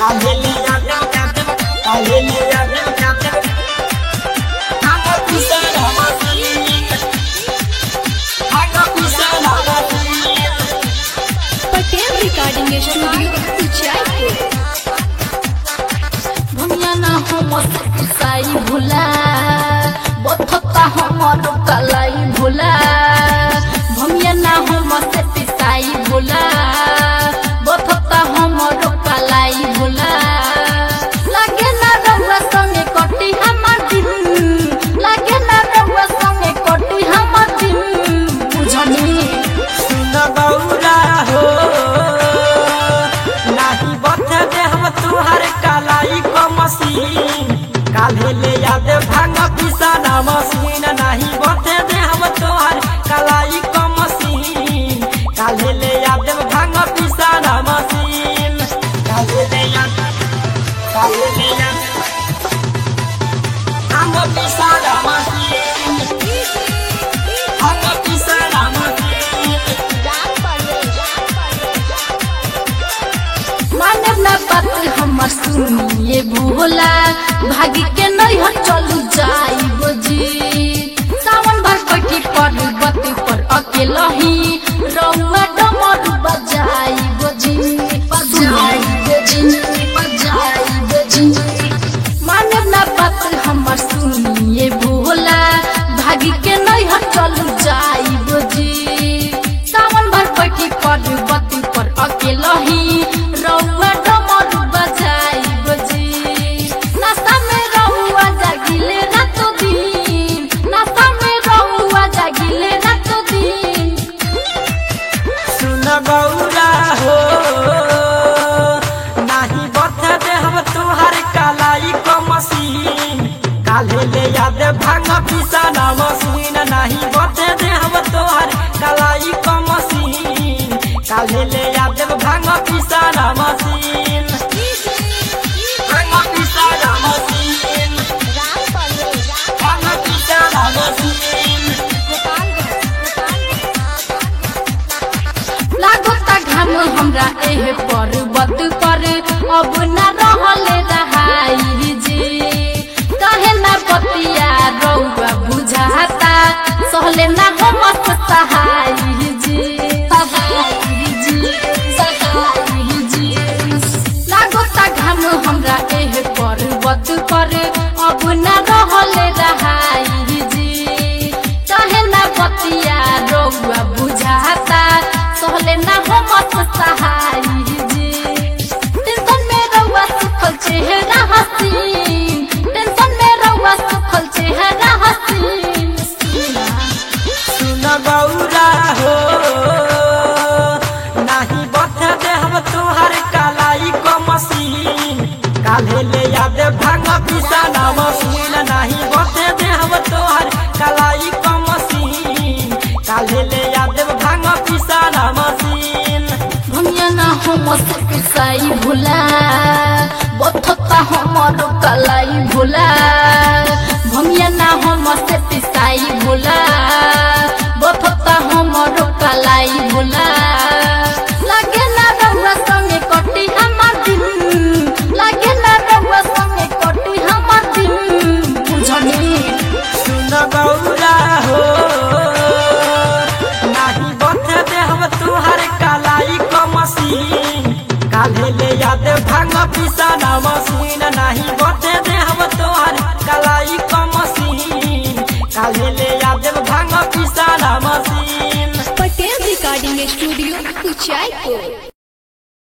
Patel recording studio Uchaipur. भमिया ना हम साई भुला बथता हमर कलाई भुला। भमिया ना हम साई भुला बथता हमर कलाई भुला। लागे ना रउआ संगे कटी हमर दिन, लागे ना रउआ संगे कटी हमर दिन। बुझनी सुन बौरा हो नाही बथ दे हम तुहार कलाई को मशीन। काल्हे ले याद भांग पिसाना मशीन नहीं बथ दे हम तुहार कलाई को मशीन। काल्हे ले याद भांग पिसाना मशीन। काल्हे ले याद भांग पिसाना मशीन। भांग पिसाना मशीन। मानव ना बात हमर सुनिए भोला। भागी के नहीं हो चलू जाई बजी। सावन भर बैठी पर्वत पर अकेला ही रउआ डमर बजाई बजी। बजाई बजी बजाई बजी। मानव ना बात हमर सुनिए भोला। भागी के नहीं हो चलू जाई बजी। सावन भर बैठी पर्वत पर अकेला ही रउआ डमर बजाई बजी। नाश्ता में रउआ जागिले रातो दिन, नाश्ता में रउआ जागिले रातो दिन। सुन बौरा हो नाही बथ दे हम तुहार कलाई को मशीन। काल्हे ले याद भांग पिसाना मशीन नहीं बथ दे हम तुहार कलाई को मशीन। काल्हे ले याद भांग पिसाना मशीन। भांग पिसाना मशीन। भांग पिसाना मशीन। लागता घाम हमरा एह पर्वत पर अब ना रहले रहाई जी। कहे ना बतिया रउआ बुझाता सहले ना हम सहाय जी। सहाय जी सहाय जी। लागता घाम हमरा एह पर्वत पर अब ना रहले रहाई जी। कहे ना बतिया रउआ बुझाता सहले ना हम सहाय जी। टेंशन में रउआ सुखल चेहरा हसीन, टेंशन में रउआ सुखल चेहरा हसीन। सुन बौरा हो नाही बथ दे हम तुहार कलाई को मशीन। काल्हे ले याद भांग पिसाना मशीन नहीं बथ दे हम तुहार कलाई को मशीन। काल्हे ले याद भांग पिसाना मशीन। भमिया ना हम साई भुला बथता हमर कलाई भुला। भमिया ना हम साई भुला बथता हमर कलाई भुला। लागे ना रउआ संगे कटी हमर दिन, लागे ना रउआ संगे कटी हमर दिन। बुझनी सुन बौरा हो नाही बथ दे हम तुहार कलाई को मशीन। काल्हे ले याद भांग पिसाना मशीन नहीं बथ दे हम तुहार कलाई को मशीन। काल्हे ले याद भांग पिसाना machine. Patel recording studio Uchaipur.